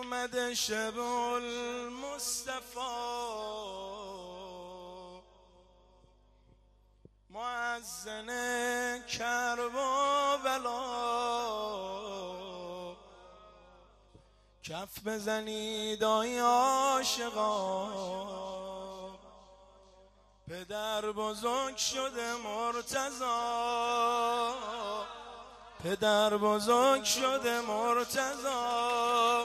اومده شب المصطفی مؤذن کرب و بلا کف بزنید آی عاشقا پدر بزرگ شده مرتضی پدر بزرگ شده مرتضی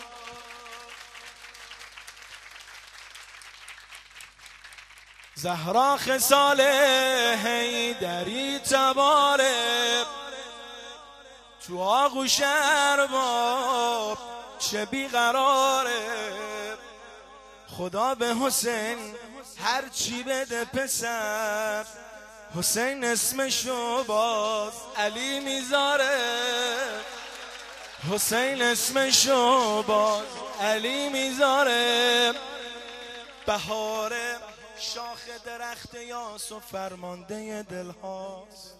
زهرا خصال حیدری تباره تو آغوش ارباب چه بیقراره خدا به حسین هر چی بده پسر حسین اسمشو باز علی میذاره حسین اسمشو باز علی میذاره بهاره شاخ درخت یاس و فرمانده دلهاست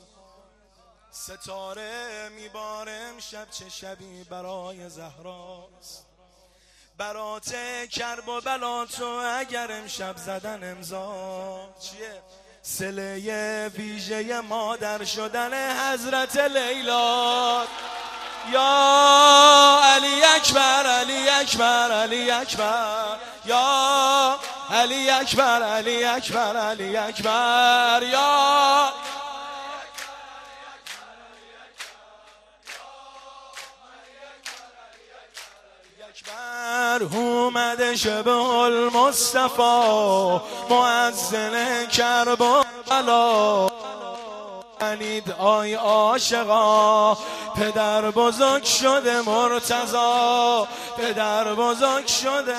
ستاره میباره امشب چه شبی برای زهراست برات کرب و بلا تو اگر امشب زدن امضا چیه صله ویژه مادر شدن حضرت لیلا یا علی اکبر علی اکبر علی اکبر یا علی اکبر علی اکبر علی اکبر یا اکبر اومده شب المصطفی مؤذن کرب و بلا انید آی عاشقا پدر بزرگ شده مرتضی پدر بزرگ شده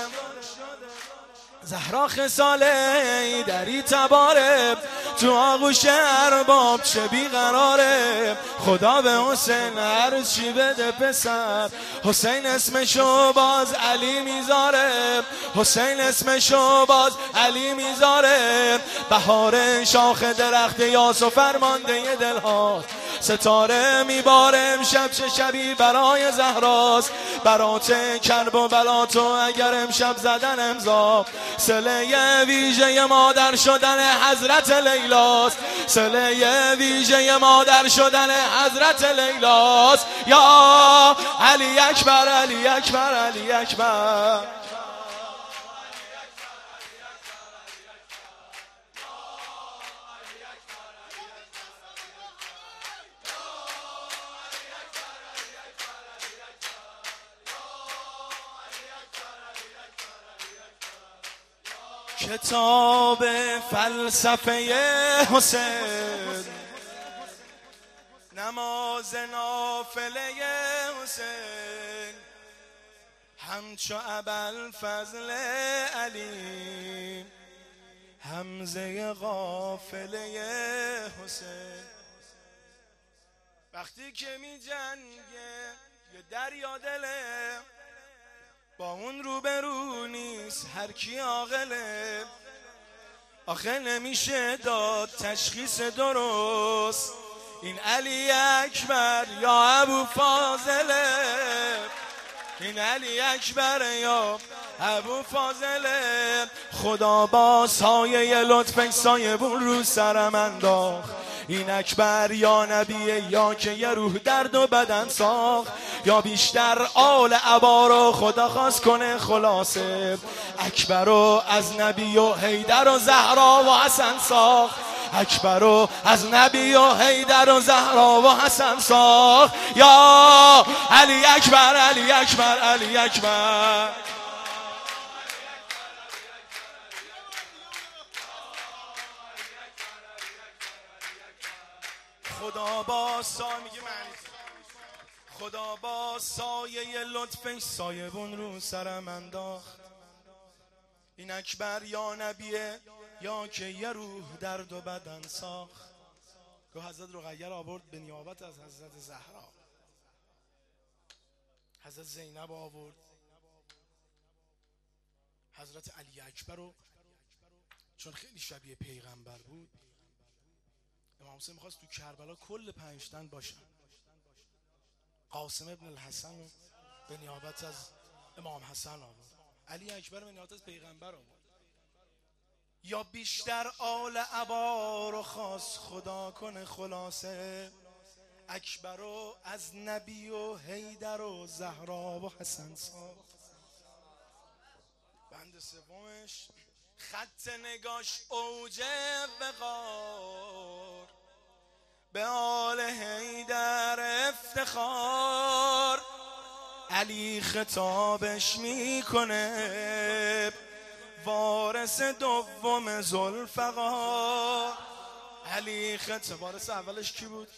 زهرا خصال حیدری تباره تو آغوش ارباب چه بیقراره خدا به حسین هر چی بده پسر حسین اسمشو باز علی میذاره حسین اسمشو باز علی میذاره بهار شاخ درخت یاس و فرمانده دلهاست ستاره میباره امشب چه شبی برای زهراست برات کرب و بلا تو اگر امشب زدن امضا صله ویژه مادر شدن حضرت لیلاست صله ویژه مادر شدن حضرت لیلاست یا علی اکبر علی اکبر علی اکبر کتاب فلسفه حسین نماز نافله حسین همچو ابوالفضل علی حمزه قافله حسین وقتی که می جنگه یه دریا دله با اون روبرو نیست هر کی عاقله آخه نمیشه داد تشخیص درست این علی اکبر یا ابوالفاضله این علی اکبر یا ابوالفاضله خدا با سایه لطفش سایبون رو سرم انداخت این اکبر یا نبیه یا که یه روح درد و بدن ساخت یا بیشتر آل عبا رو خدا خواست کنه خلاصه اکبر رو از نبی و حیدر و زهرا و حسن ساخت اکبر رو از نبی و حیدر و زهرا و حسن ساخت یا علی اکبر علی اکبر علی اکبر خدا با خدا با سایه لطفش سایبون رو سرم انداخت این اکبر یا نبیه یا که یه روح درد و بدن ساخت که حضرت رقیه را آورد به نیابت از حضرت زهرا حضرت زینب آورد حضرت علی اکبر رو چون خیلی شبیه پیغمبر بود امام حسین میخواست تو کربلا کل 5 تن باشن قاسم ابن الحسن رو به نیابت از امام حسن آورد، علی اکبر منیات از پیغمبر آورد. یا بیشتر آل عبا رو خواست خدا کنه خلاصه، اکبر رو از نبی و حیدر و زهرا و حسن ساخت. بند سومش خط نگاش اوج وقار، به آل حیدر افتخار. علی خطابش میکنه وارث دوم ذوالفقار. علی خطاب وارث اولش کی بود؟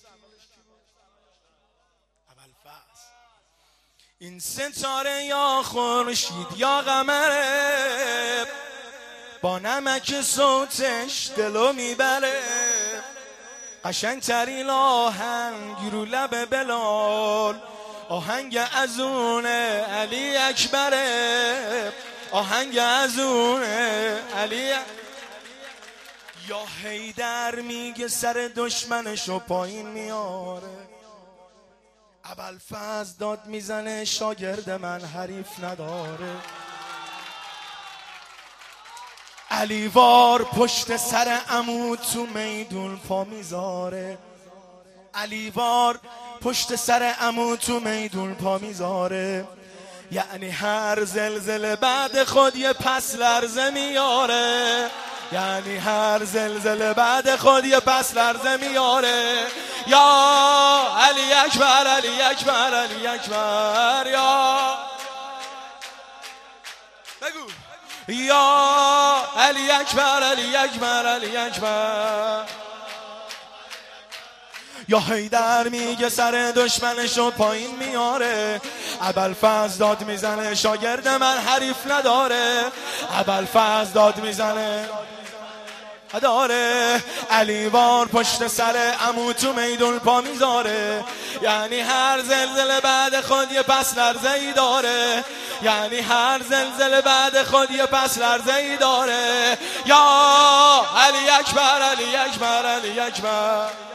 ابوالفضل. این ستاره یا خورشید یا قمره، با نمک صوتش دلو میبره. قشنگ ترین آهنگ رو لب بلال، آهنگ ازونه علی اکبره، آهنگ ازونه علی. یا حیدر میگه سر دشمنشو پایین میاره، ابوالفضل داد میزنه شاگرد من حریف نداره. علیوار پشت سر عمود تو میدون پا میذاره، علیوار پشت سر عمود تو میدون پا میذاره. یعنی هر زلزله بعد خود یه پس لرزه میاره، یعنی هر زلزله بعد خود یه پس لرزه میاره. یا علی اکبر علی اکبر علی اکبر، یا بگو یا علی اکبر علی اکبر علی اکبر. یا حیدر میگه سر دشمنشو پایین میاره، ابوالفضل داد میزنه شاگرد من حریف نداره، ابوالفضل داد میزنه داره. علیوار پشت سر عمو تو میدون پا میذاره، یعنی هر زلزله بعد خود یه پس لرزه ای داره، یعنی هر زلزله بعد خود یه پس لرزه ای داره. یا علی اکبر علی اکبر علی اکبر.